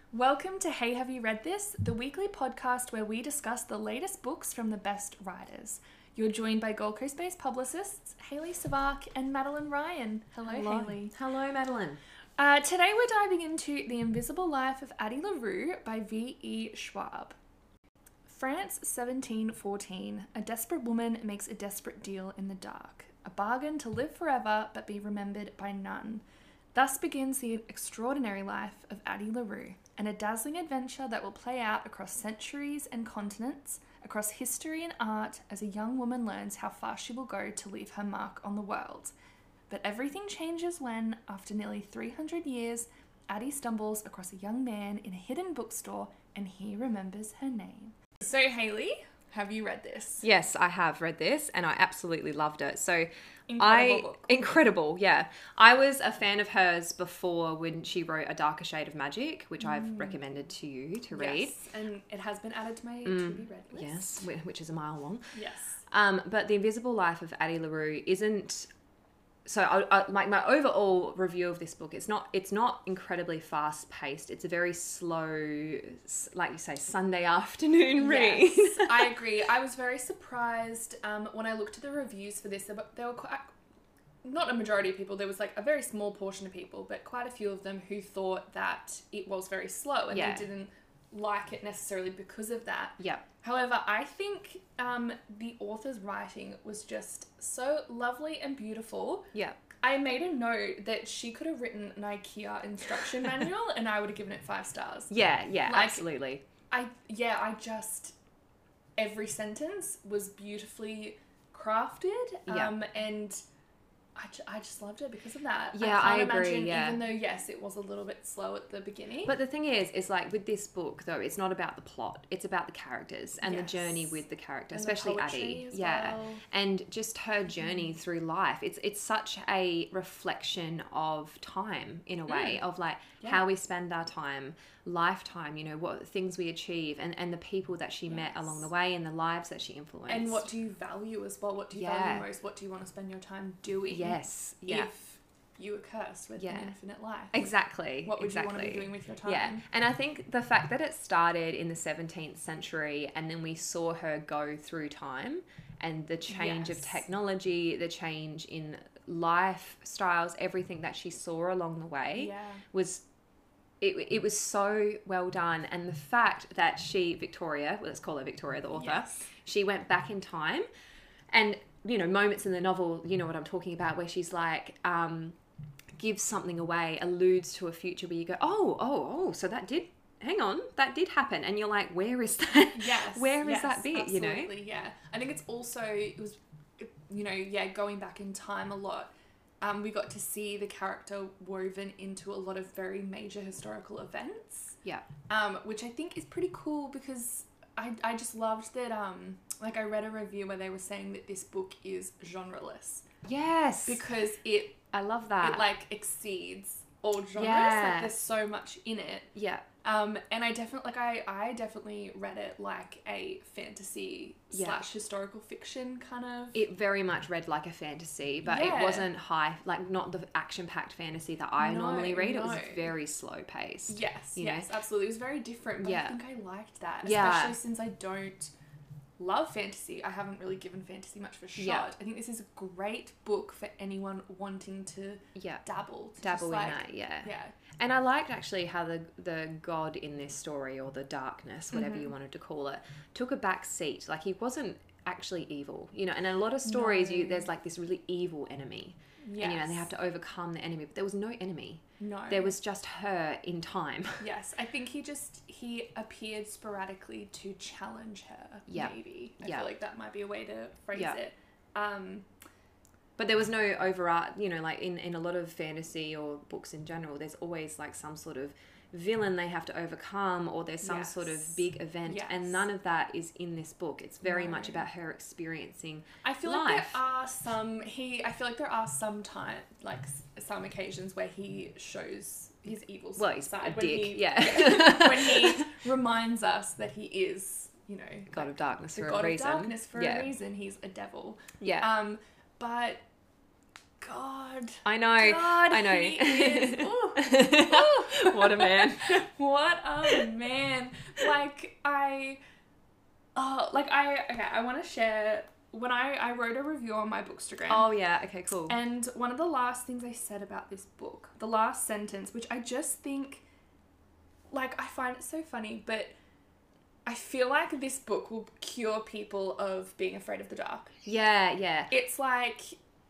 Welcome to Hey Have You Read This, the weekly podcast where we discuss the latest books from the best writers. You're joined by Gold Coast-based publicists Hayley Savak and Madeline Ryan. Hello, Hayley. Hello, Madeline. Today we're diving into The Invisible Life of Addie LaRue by V.E. Schwab. France, 1714. A desperate woman makes a desperate deal in the dark. A bargain to live forever but be remembered by none. Thus begins the extraordinary life of Addie LaRue, and a dazzling adventure that will play out across centuries and continents, across history and art, as a young woman learns how far she will go to leave her mark on the world. But everything changes when, after nearly 300 years, Addie stumbles across a young man in a hidden bookstore and he remembers her name. So, Hayley, have you read this? Yes, I have read this and I absolutely loved it. So Incredible book. Incredible, yeah. I was a fan of hers before when she wrote A Darker Shade of Magic, which I've recommended to you to read. Yes, and it has been added to my to-be read list. Yes, which is a mile long. Yes. But The Invisible Life of Addie LaRue isn't... So like my overall review of this book, it's not incredibly fast paced. It's a very slow, like you say, Sunday afternoon read. Yes, I agree. I was very surprised when I looked at the reviews for this. There were quite, not a majority of people. There was like a very small portion of people, but quite a few of them who thought that it was very slow and they didn't like it necessarily because of that. Yeah. However, I think the author's writing was just so lovely and beautiful. Yeah. I made a note that she could have written an IKEA instruction manual and I would have given it 5 stars. Yeah, Like, absolutely. Every sentence was beautifully crafted. And I just loved it because of that. Yeah, I I agree, imagine, yeah. even though, yes, it was a little bit slow at the beginning. But the thing is like with this book, though, it's not about the plot. It's about the characters and the journey with the character, And especially the poetry Addie. as Yeah. well. And just her journey through life. It's such a reflection of time in a way, of like how we spend our time, lifetime, you know, what things we achieve and the people that she met along the way and the lives that she influenced. And what do you value as well? What do you value most? What do you want to spend your time doing? Yes. Yeah. If you were cursed with an infinite life. Exactly. What would you want to be doing with your time? Yeah. And I think the fact that it started in the 17th century and then we saw her go through time and the change of technology, the change in lifestyles, everything that she saw along the way was... It was so well done. And the fact that Victoria, let's call her Victoria, the author, she went back in time and, you know, moments in the novel, you know what I'm talking about, where she's like, gives something away, alludes to a future where you go, oh, so that did happen. And you're like, where is that? Yes. Where is that bit, absolutely, you know? Yeah. I think it was, you know, going back in time a lot. We got to see the character woven into a lot of very major historical events. Yeah. Which I think is pretty cool because I just loved that, like I read a review where they were saying that this book is genreless. Yes. Because I love that. It like exceeds all genres. Yeah. Like there's so much in it. Yeah. And I definitely read it like a fantasy / historical fiction kind of. It very much read like a fantasy, but it wasn't not the action-packed fantasy that I normally read. It was very slow paced. Yes, you know? Absolutely. It was very different, but I think I liked that. Yeah. Especially since I don't love fantasy. I haven't really given fantasy much of a shot. Yeah. I think this is a great book for anyone wanting to dabble in that, yeah. And I liked actually how the god in this story, or the darkness, whatever you wanted to call it, took a back seat. Like, he wasn't actually evil, you know. And in a lot of stories, there's like this really evil enemy, and you know, and they have to overcome the enemy. But there was no enemy. No, there was just her in time. Yes, I think he appeared sporadically to challenge her. Maybe I feel like that might be a way to phrase it. But there was no overart, you know, like in a lot of fantasy or books in general, there's always like some sort of villain they have to overcome, or there's some sort of big event, and none of that is in this book. It's very much about her experiencing I feel life. like I feel like there are some some occasions where he shows his evil side. Well, he's a dick, when he reminds us that he is, you know, God of Darkness for a God reason. of Darkness for a reason. He's a devil. Yeah. But God. I know. God, I know. he is. Ooh. What a man. What a man. I want to share, when I wrote a review on my Bookstagram. Oh, yeah. Okay, cool. And one of the last things I said about this book, the last sentence, which I just think, like, I find it so funny, but I feel like this book will cure people of being afraid of the dark. Yeah, yeah. It's like,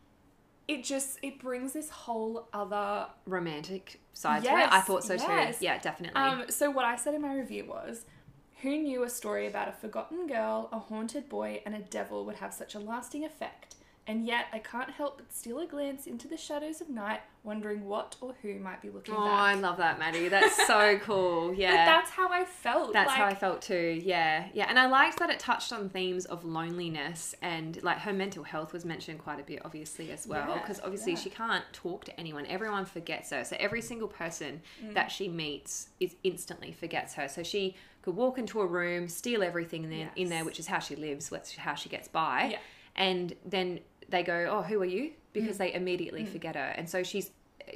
it brings this whole other... romantic side Yes, to it. I thought so yes. too. Yeah, definitely. So what I said in my review was, who knew a story about a forgotten girl, a haunted boy, and a devil would have such a lasting effect? And yet I can't help but steal a glance into the shadows of night, wondering what or who might be looking Oh, back. I love that, Maddie. That's so cool. Yeah. But that's how I felt. That's how I felt too. Yeah. Yeah. And I liked that it touched on themes of loneliness, and like her mental health was mentioned quite a bit, obviously, as well. Yeah, Because obviously she can't talk to anyone. Everyone forgets her. So every single person that she meets instantly forgets her. So she could walk into a room, steal everything in there, which is how she lives, that's how she gets by. Yeah. And then they go, oh, who are you? Because they immediately forget her. And so she's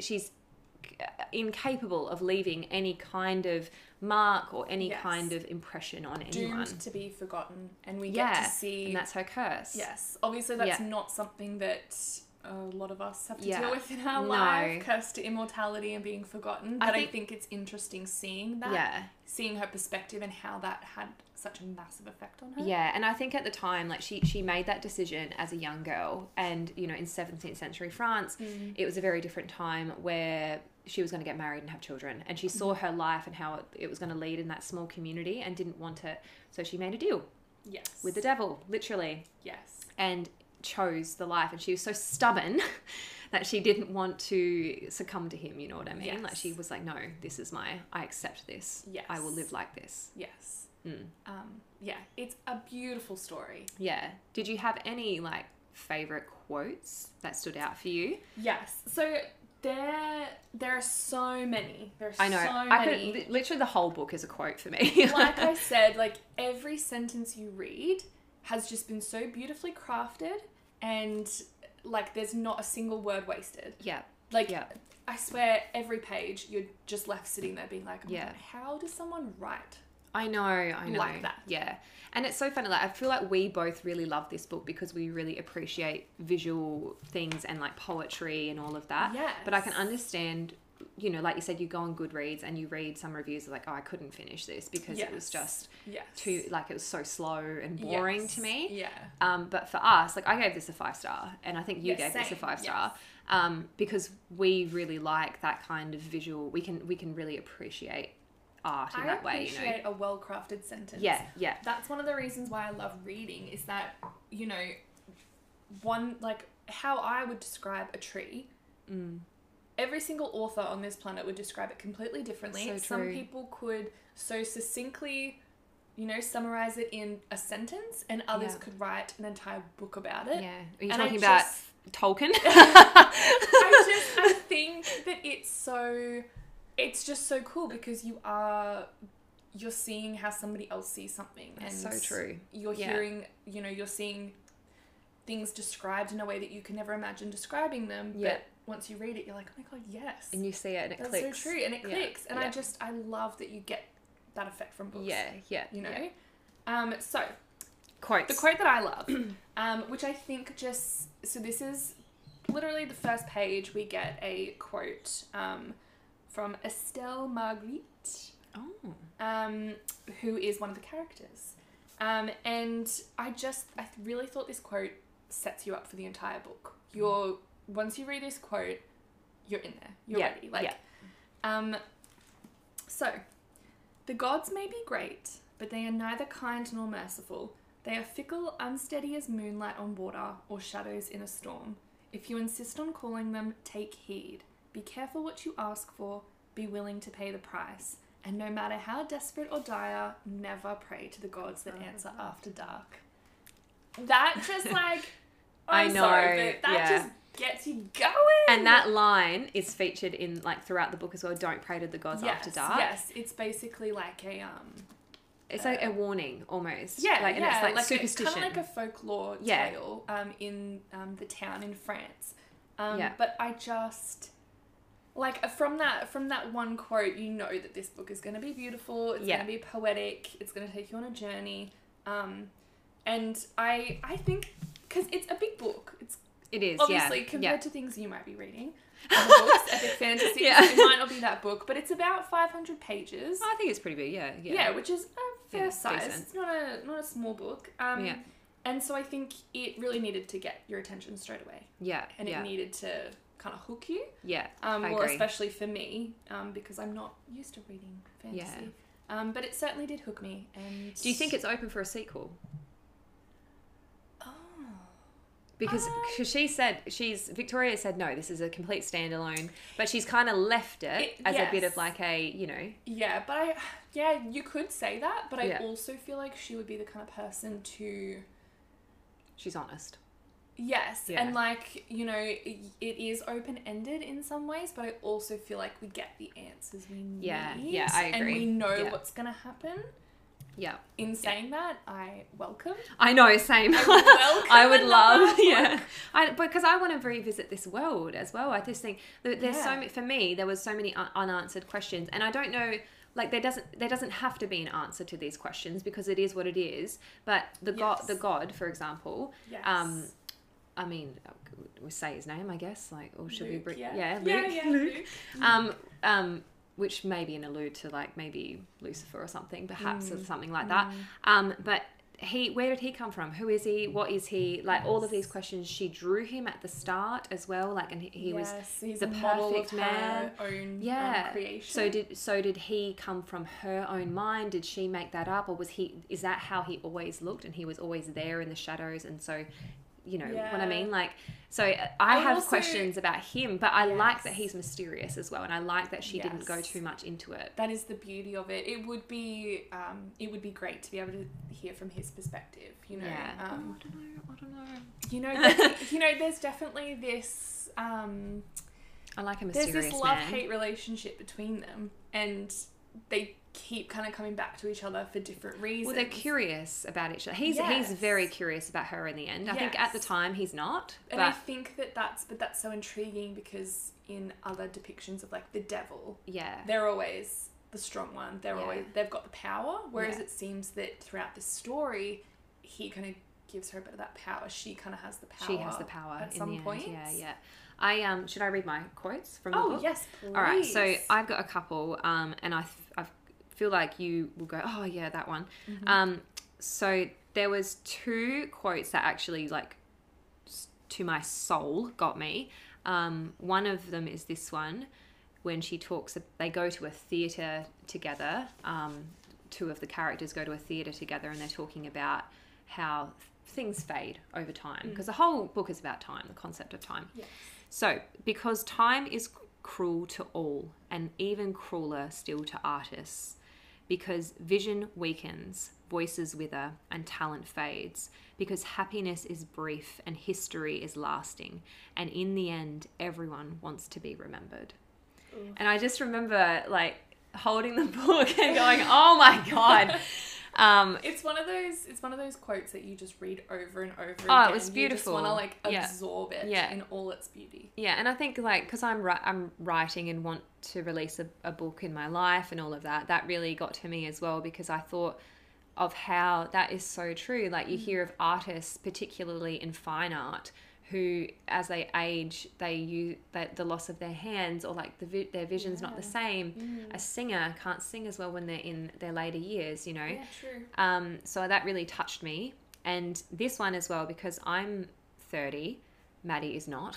incapable of leaving any kind of mark or any kind of impression on anyone. Doomed to be forgotten. And we get to see... and that's her curse. Yes. Obviously that's not something that a lot of us have to deal with in our No. life. Cursed to immortality and being forgotten. But I think it's interesting seeing that. Yeah. Seeing her perspective and how that had such a massive effect on her. Yeah, and I think at the time, like she made that decision as a young girl, and you know, in 17th century France, it was a very different time where she was going to get married and have children, and she saw her life and how it was going to lead in that small community and didn't want it, so she made a deal. Yes. With the devil, literally. Yes. And chose the life, and she was so stubborn that she didn't want to succumb to him, you know what I mean? Yes. Like she was like, no, this is I accept this. Yes. I will live like this. Yes. Yeah, it's a beautiful story. Yeah. Did you have any like favorite quotes that stood out for you? Yes. So there are so many. I know. So I many. could literally the whole book is a quote for me. Like I said, like every sentence you read has just been so beautifully crafted, and like there's not a single word wasted. Yeah. Like I swear every page you're just left sitting there being like, oh my God, how does someone write? I know. Like that. Yeah. And it's so funny. Like, I feel like we both really love this book because we really appreciate visual things and like poetry and all of that. Yes. But I can understand, you know, like you said, you go on Goodreads and you read some reviews like, oh, I couldn't finish this because it was just too, like, it was so slow and boring to me. Yeah. But for us, like, I gave this a 5-star, and I think you gave this a 5-star. Because we really like that kind of visual. We can really appreciate art in that way, you know. I appreciate a well-crafted sentence. Yeah, yeah. That's one of the reasons why I love reading, is that, you know, one, like, how I would describe a tree, every single author on this planet would describe it completely differently. So Some true. people could so succinctly, you know, summarize it in a sentence, and others could write an entire book about it. Yeah. Are you And talking about Tolkien? I think that it's just so cool because you're seeing how somebody else sees something. That's and so true. You're hearing, you know, you're seeing things described in a way that you can never imagine describing them. Yeah. But once you read it, you're like, oh my God, yes. And you see it and it That's clicks. so true. And it clicks. And Yeah. I love that you get that effect from books. Yeah, yeah. You know? Yeah. So Quotes. the quote that I love, which I think so this is literally the first page, we get a quote from Estelle Marguerite, who is one of the characters. And I really thought this quote sets you up for the entire book. Once you read this quote, you're in there. You're ready. Like, so, the gods may be great, but they are neither kind nor merciful. They are fickle, unsteady as moonlight on water or shadows in a storm. If you insist on calling them, take heed. Be careful what you ask for. Be willing to pay the price. And no matter how desperate or dire, never pray to the gods that answer after dark. That just like, I know, sorry, but that just gets you going. And that line is featured in like throughout the book as well. Don't pray to the gods after dark. Yes, it's basically like a It's like a warning almost. Yeah, like, and it's like superstition. It's kind of like a folklore tale in the town in France. But I just, like, from that one quote, you know that this book is going to be beautiful, it's going to be poetic, it's going to take you on a journey. And I think, because it's a big book, it is, obviously, compared to things you might be reading. Other books, epic fantasy, it might not be that book, but it's about 500 pages. I think it's pretty big, yeah. Yeah, which is a fair size. Decent. It's not a small book. And so I think it really needed to get your attention straight away. Yeah, and it needed to kind of hook you. Yeah, well, especially for me, because I'm not used to reading fantasy. Yeah. But it certainly did hook me. And do you think it's open for a sequel? Because Victoria said, no, this is a complete standalone, but she's kind of left it as a bit of like a, you know. Yeah, but you could say that, but I also feel like she would be the kind of person to... She's honest. Yes, and like, you know, it is open-ended in some ways, but I also feel like we get the answers we need. Yeah, I agree. And we know what's going to happen. Yeah. In saying that, I welcome. I know, same. I would love, because I want to revisit this world as well. I just think there's so many, for me, there was so many unanswered questions, and I don't know, like there doesn't have to be an answer to these questions because it is what it is. But the God, for example, I mean, we say his name, I guess, like, or should Luke, we? Luke. Which may be an allude to like maybe Lucifer or something, perhaps, or something like that. But where did he come from? Who is he? What is he? Like all of these questions, she drew him at the start as well. Like, and he was the perfect man. Own creation. So did he come from her own mind? Did she make that up, or is that how he always looked, and he was always there in the shadows? And so, you know what I mean? Like, so I have also questions about him, but I like that he's mysterious as well, and I like that she didn't go too much into it. That is the beauty of it. It would be great to be able to hear from his perspective, you know. I don't know. You know, there's definitely this I like a mysterious man. There's this love-hate relationship between them, and they keep kind of coming back to each other for different reasons. Well, they're curious about each other. He's very curious about her in the end. I think at the time he's not. And I think that's so intriguing because in other depictions of like the devil, they're always the strong one. They've got the power. Whereas it seems that throughout the story, he kind of gives her a bit of that power. She kind of has the power. She has the power at some point. Yeah. I should I read my quotes from the book? Oh yes, please. All right. So I've got a couple, and I feel like you will go, oh yeah, that one. So there was 2 quotes that actually like to my soul got me. One of them is this one when she talks, they go to a theatre together. 2 of the characters go to a theatre together, and they're talking about how things fade over time, because the whole book is about time, the concept of time. Yes. So, because time is cruel to all, and even crueler still to artists, because vision weakens, voices wither, and talent fades, because happiness is brief and history is lasting, and in the end, everyone wants to be remembered. Ooh. And I just remember like holding the book and going, oh my God. It's one of those quotes that you just read over and over again. Oh, it was beautiful. You just want to like absorb it in all its beauty. Yeah, and I think like because I'm writing and want to release a book in my life and all of that, that really got to me as well, because I thought of how that is so true. Like you hear of artists, particularly in fine art, who as they age, they use the loss of their hands, or like their vision's not the same. A singer can't sing as well when they're in their later years, you know. Yeah, true. So that really touched me. And this one as well, because I'm 30, Maddie is not.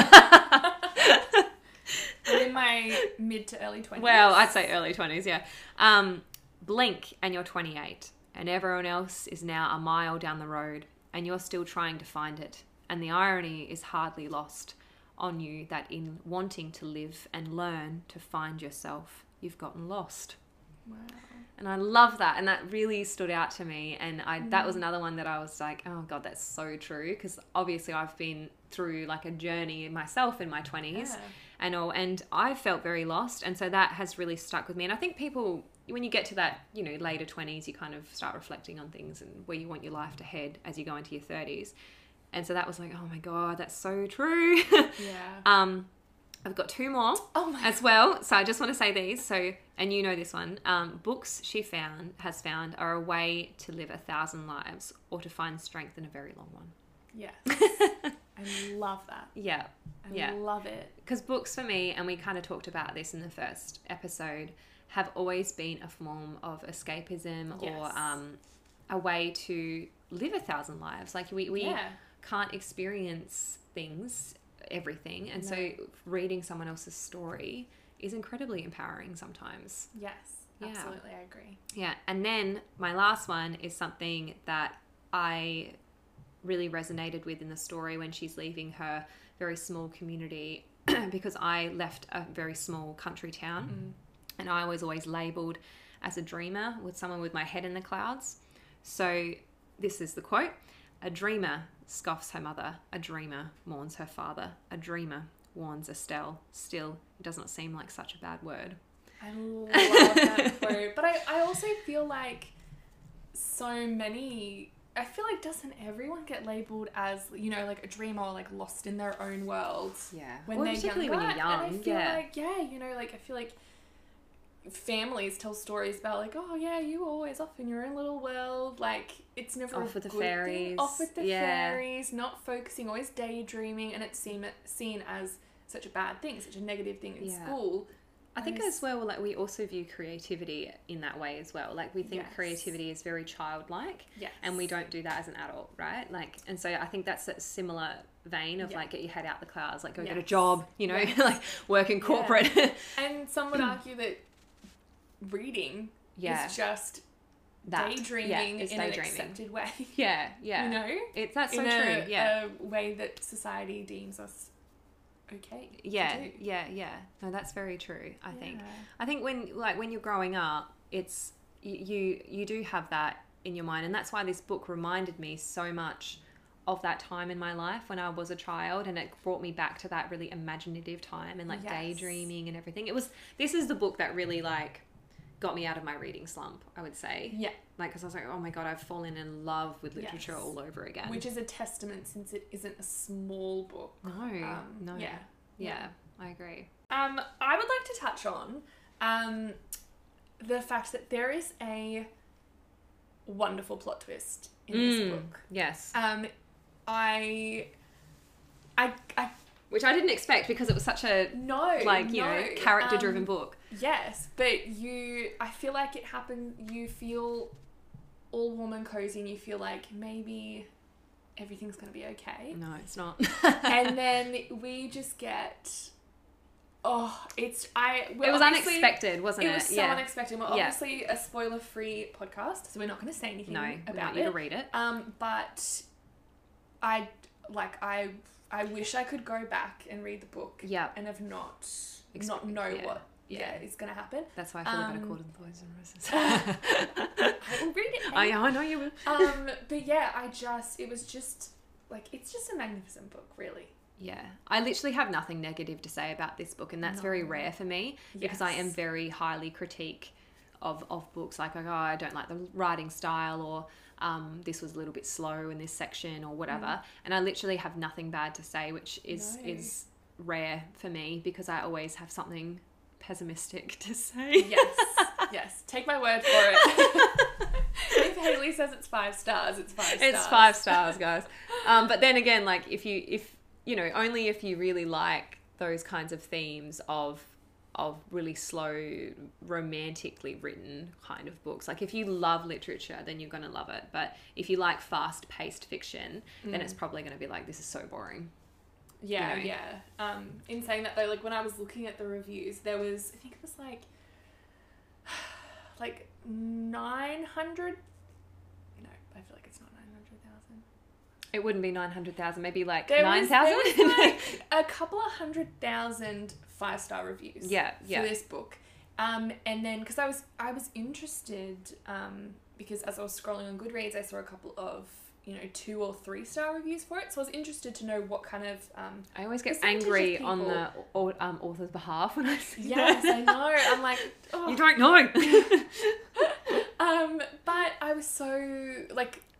I'm in my mid to early 20s. Well, I'd say early 20s, yeah. Blink and you're 28, and everyone else is now a mile down the road, and you're still trying to find it. And the irony is hardly lost on you that in wanting to live and learn to find yourself, you've gotten lost. Wow. And I love that. And that really stood out to me. And that was another one that I was like, oh God, that's so true. Because obviously I've been through like a journey myself in my 20s and all, and I felt very lost. And so that has really stuck with me. And I think people, when you get to that, you know, later 20s, you kind of start reflecting on things and where you want your life to head as you go into your 30s. And so that was like, oh my God, that's so true. Yeah. I've got 2 more as well. So I just want to say these. So, and you know this one. Books she has found are a way to live 1,000 lives or to find strength in a very long one. Yes. I love that. Yeah. I love it. Because books for me, and we kind of talked about this in the first episode, have always been a form of escapism or a way to live 1,000 lives. Like we can't experience everything. And so reading someone else's story is incredibly empowering sometimes. Yes, absolutely. I agree. Yeah. And then my last one is something that I really resonated with in the story when she's leaving her very small community because I left a very small country town and I was always labelled as a dreamer, with someone with my head in the clouds. So this is the quote: "A dreamer scoffs her mother, a dreamer mourns her father, a dreamer warns Estelle. Still, it does not seem like such a bad word." I love that quote. But I also feel like I feel like doesn't everyone get labelled as, you know, like a dreamer or like lost in their own world? Yeah. When well, they're particularly younger. when you're young. And I feel like, you know, like I feel like families tell stories about like, oh yeah, you were always off in your own little world. Like it's never off with the good fairies. Thing. Off with the fairies, not focusing, always daydreaming, and it's seen as such a bad thing, such a negative thing in school. I think as well, like we also view creativity in that way as well. Like we think creativity is very childlike, and we don't do that as an adult, right? Like, and so I think that's a similar vein of like get your head out the clouds, like go get a job, you know, like work in corporate. And some would argue that reading is just daydreaming in an accepted way. Yeah. You know, that's so true. Yeah, a way that society deems us okay. Yeah. No, that's very true. I think when you're growing up, it's you do have that in your mind, and that's why this book reminded me so much of that time in my life when I was a child, and it brought me back to that really imaginative time and like daydreaming and everything. This is the book that really like got me out of my reading slump, I would say. Yeah. Like, because I was like, oh my God, I've fallen in love with literature all over again. Which is a testament, since it isn't a small book. No. Yeah, I agree. I would like to touch on the fact that there is a wonderful plot twist in this book. Yes. I which I didn't expect, because it was such a character-driven book. Yes, but I feel like it happened. You feel all warm and cozy, and you feel like maybe everything's going to be okay. No, it's not. And then we just get... it was unexpected, wasn't it? It was so unexpected. We're obviously a spoiler-free podcast, so we're not going to say anything about it. You to read it. But I wish I could go back and read the book and have not know what is going to happen. That's why I feel like I called it The Poison Roses. I will read it. I know you will. But yeah, it was just like, it's just a magnificent book, really. Yeah, I literally have nothing negative to say about this book, and that's very rare for me, because I am very highly critique of books. Like, I don't like the writing style, or this was a little bit slow in this section, or whatever. And I literally have nothing bad to say, which is rare for me, because I always have something pessimistic to say. Yes. Take my word for it. If Haley says it's 5 stars, it's 5 stars. It's 5 stars, guys. But then again, like if you know, only if you really like those kinds of themes of really slow, romantically written kind of books. Like if you love literature, then you're going to love it. But if you like fast-paced fiction, then it's probably going to be like, this is so boring. Yeah, you know? In saying that though, like when I was looking at the reviews, there was, I think it was like 900. No, I feel like it's not 900,000. It wouldn't be 900,000, maybe like 9,000. There was like a couple of 100,000 5-star reviews. For this book. And then because I was interested, because as I was scrolling on Goodreads, I saw a couple of 2 or 3 star reviews for it. So I was interested to know what kind of I always get angry on the author's behalf when I see that. I know. I'm like, you don't know. But I was so like,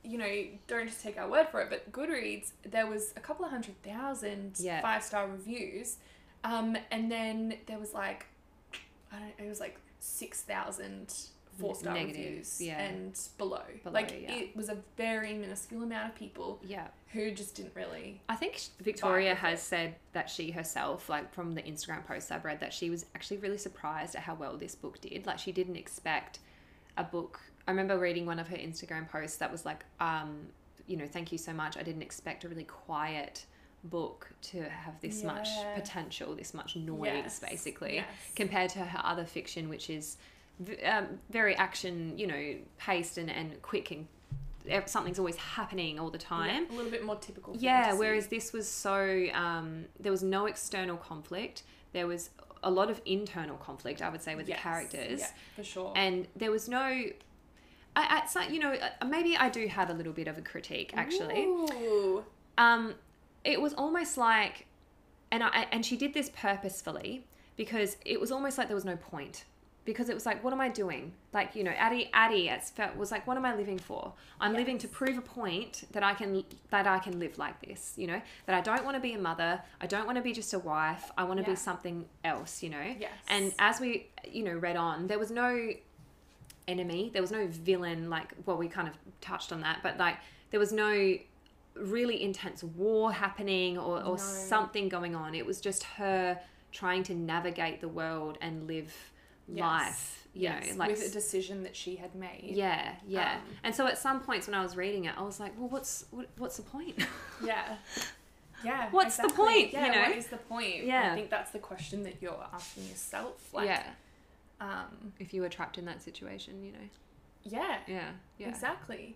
you know, don't just take our word for it, but Goodreads, there was a couple of 100,000 5-star reviews. And then there was like, it was like 6,000 4-star reviews and below. Like, it was a very minuscule amount of people who just didn't really... I think Victoria has said that she herself, like from the Instagram posts I've read, that she was actually really surprised at how well this book did. Like, she didn't expect a book... I remember reading one of her Instagram posts that was like, you know, thank you so much. I didn't expect a really quiet book to have this much potential, this much noise, basically, compared to her other fiction, which is... very action, you know, paced and quick, and something's always happening all the time. A little bit more typical. Whereas this was so, there was no external conflict. There was a lot of internal conflict, I would say, with the characters. Yeah, for sure. And there was no... you know, maybe I do have a little bit of a critique, actually. Ooh. It was almost like... And she did this purposefully, because it was almost like there was no point. Because it was like, what am I doing? Like, you know, Addie was like, what am I living for? I'm living to prove a point that I can live like this, you know, that I don't want to be a mother. I don't want to be just a wife. I want to be something else, you know? Yes. And as we, you know, read on, there was no enemy. There was no villain. Like, well, we kind of touched on that, but like, there was no really intense war happening or something going on. It was just her trying to navigate the world and live life, you know, like with a decision that she had made. And so at some points when I was reading it, I was like, well, what's the point? What's the point? You know, what is the point? I think that's the question that you're asking yourself. Like, if you were trapped in that situation, you know. Exactly.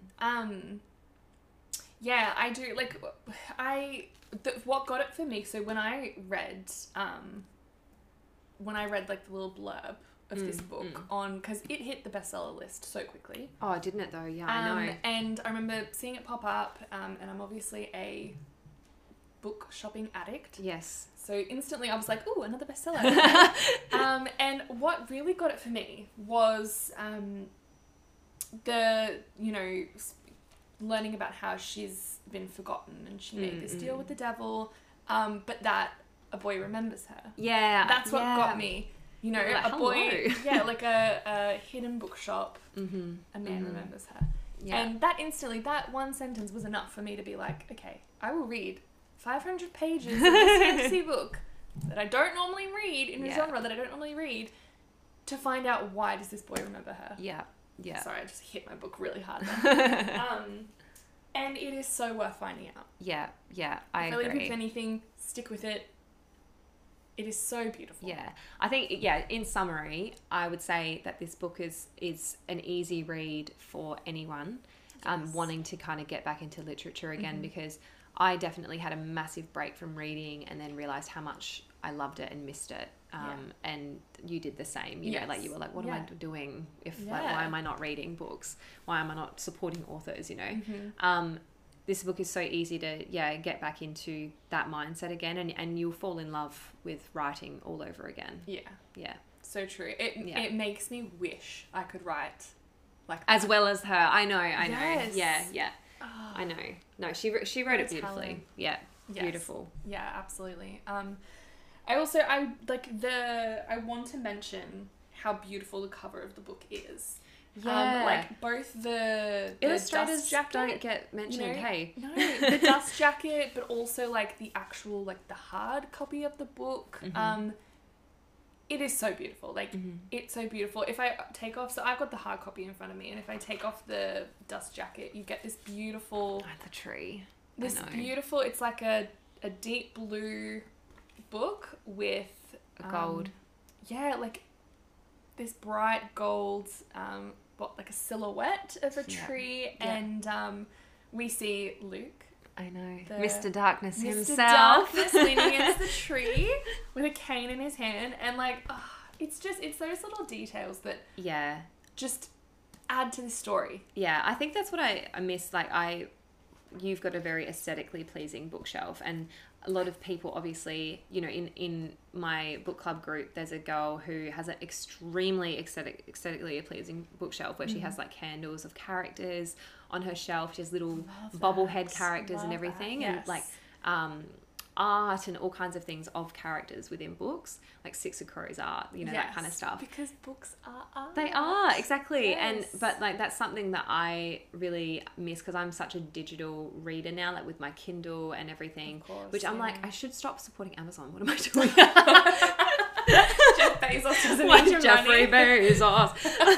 I do, like, what got it for me, so when I read like the little blurb of this book on, because it hit the bestseller list so quickly. Oh, didn't it though? Yeah, I know. And I remember seeing it pop up, and I'm obviously a book shopping addict. Yes. So instantly I was like, ooh, another bestseller. And what really got it for me was the, you know, learning about how she's been forgotten and she made this deal with the devil, but that a boy remembers her. Yeah. That's what got me. You know, like, a boy, like a hidden bookshop, a man remembers her. Yeah. And that instantly, that one sentence was enough for me to be like, okay, I will read 500 pages of this fantasy book that I don't normally read, in a genre that I don't normally read, to find out why does this boy remember her. Yeah. Sorry, I just hit my book really hard there. And it is so worth finding out. I agree. Like, if anything, stick with it. It is so beautiful. Yeah. I think, in summary, I would say that this book is an easy read for anyone wanting to kind of get back into literature again, because I definitely had a massive break from reading and then realised how much I loved it and missed it. And you did the same, you know, like you were like, what am I doing like, why am I not reading books? Why am I not supporting authors, you know? This book is so easy to, get back into that mindset again, and you'll fall in love with writing all over again. Yeah. So true. It makes me wish I could write like that. As well as her. I know. Yeah. Oh, I know. No, she wrote it beautifully. Talent. Yeah. Yes. Beautiful. Yeah, absolutely. I want to mention how beautiful the cover of the book is. Yeah. Like both the illustrators dust jacket, don't get mentioned. You know, hey, no, the dust jacket, but also like the actual, like the hard copy of the book. It is so beautiful. Like it's so beautiful. If I take off, so I've got the hard copy in front of me, and if I take off the dust jacket, you get this beautiful. The tree. This beautiful. It's like a deep blue book with gold. Like this bright gold. Like a silhouette of a tree, and we see Luke. I know. Mr. Darkness himself. Darkness leaning against the tree with a cane in his hand, and like, it's those little details that just add to the story. Yeah, I think that's what I miss. Like you've got a very aesthetically pleasing bookshelf, and a lot of people, obviously, you know, in my book club group, there's a girl who has an extremely aesthetically pleasing bookshelf where she has like candles of characters on her shelf. She has little bobblehead characters and everything, and like art and all kinds of things of characters within books, like Six of Crows art, you know, that kind of stuff. Because books are art. They are, exactly. And but like that's something that I really miss because I'm such a digital reader now, like with my Kindle and everything, Of course, which I'm yeah. like, I should stop supporting Amazon. What am I doing? Jeff Bezos doesn't Like need your Jeffrey money. Bezos.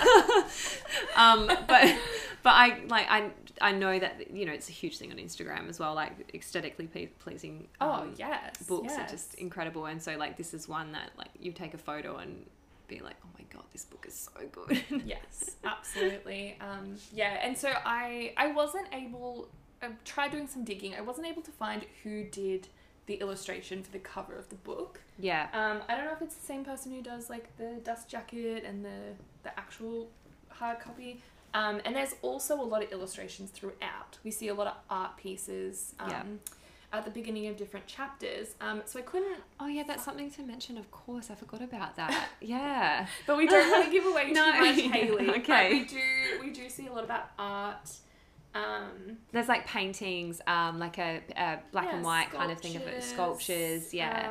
But I know that, you know, it's a huge thing on Instagram as well, like aesthetically pleasing books are just incredible. And so like this is one that like you take a photo and be like, oh my god, this book is so good. Yes, absolutely. And so I wasn't able, I tried doing some digging. I wasn't able to find who did the illustration for the cover of the book. Yeah. I don't know if it's the same person who does like the dust jacket and the actual hard copy. And there's also a lot of illustrations throughout. We see a lot of art pieces at the beginning of different chapters. So I couldn't... Oh, yeah, that's something to mention. Of course, I forgot about that. Yeah. But we don't want to give away No. too much, Hayley. Okay. But we do see a lot about art. There's like paintings, like a black and white kind of thing of it. Sculptures. Yeah.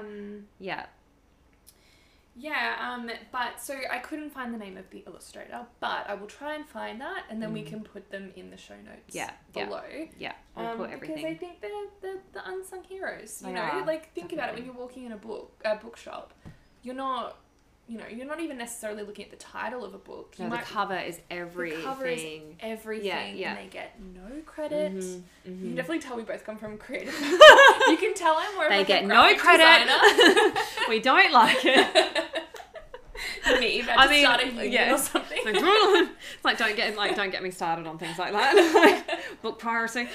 But so I couldn't find the name of the illustrator, but I will try and find that, and then we can put them in the show notes below. Yeah, we'll put everything. Because I think they're the unsung heroes. You They know, are, like think about it definitely. when you're walking in a bookshop, you're not even necessarily looking at the title of a book. No, the cover is everything. The cover is everything, Yeah. and they get no credit. You can definitely tell we both come from creative. You can tell I'm more. They of like get a no graphic credit. designer. We don't like it. Me, about to start a union or something. It's like don't get me started on things like that. Like, book piracy.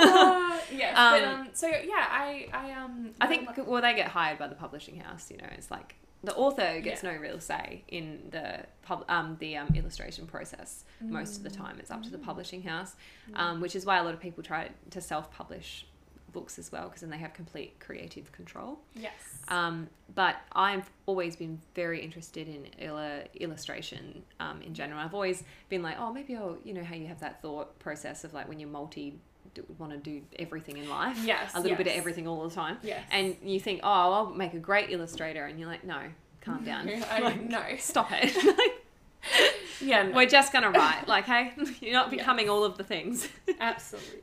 I think they get hired by the publishing house. You know, it's like the author gets no real say in the illustration process. Most of the time, it's up to the publishing house, which is why a lot of people try to self-publish books as well, because then they have complete creative control. Yes. But I've always been very interested in illustration in general. I've always been like, oh, maybe I'll, you know, how you have that thought process of like when you're want to do everything in life. Yes. A little bit of everything all the time. Yes. And you think, oh, I'll make a great illustrator. And you're like, no, calm down. No. Stop it. Yeah. No. We're just going to write. Like, hey, you're not becoming all of the things. Absolutely.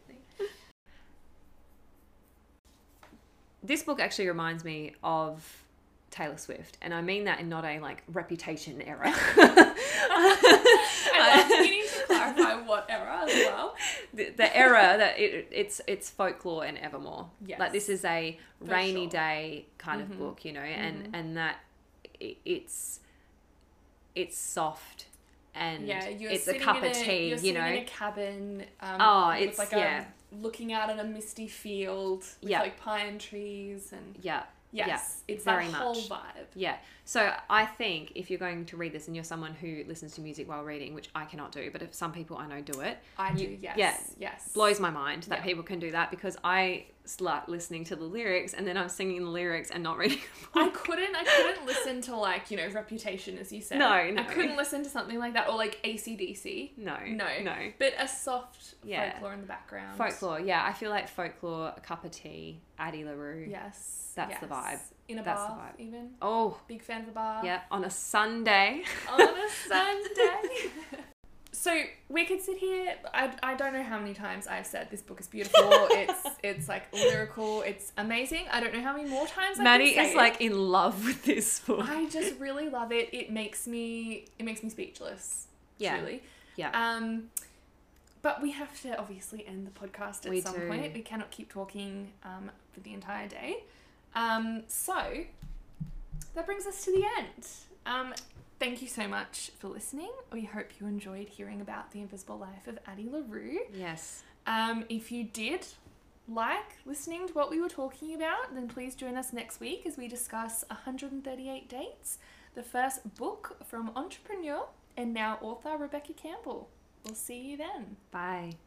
This book actually reminds me of Taylor Swift, and I mean that in not a like reputation era. I love that you need to clarify what era as well. The era that it's folklore and evermore. Yes. Like this is a rainy sure. day kind of book, you know, and that it's soft and it's a cup of tea, you're you know. in a cabin. It's with like looking out on a misty field with like pine trees and it's very that whole much. vibe. Yeah. So I think if you're going to read this and you're someone who listens to music while reading, which I cannot do, but if some people I know do it. I do, yes. Yeah. Yes. Blows my mind that people can do that, because I start listening to the lyrics and then I'm singing the lyrics and not reading the book. I couldn't listen to like, you know, Reputation, as you said. No. I couldn't listen to something like that, or like AC/DC. No. But a soft folklore in the background. Folklore, yeah. I feel like folklore, a cup of tea, Addie LaRue. Yes. That's the vibe. In a That's bar, the vibe. even. Oh. Big fan of a bar. Yeah, on a Sunday. On a Sunday. So we could sit here. I don't know how many times I've said this book is beautiful. It's like lyrical. It's amazing. I don't know how many more times Maddie I can say is like in love with this book. I just really love it. It makes me speechless. Yeah. Truly. Yeah. But we have to obviously end the podcast at some do. point. We cannot keep talking for the entire day. So that brings us to the end. Thank you so much for listening. We hope you enjoyed hearing about The Invisible Life of Addie LaRue. Yes. If you did like listening to what we were talking about, then please join us next week as we discuss 138 Dates, the first book from entrepreneur and now author Rebecca Campbell. We'll see you then. Bye.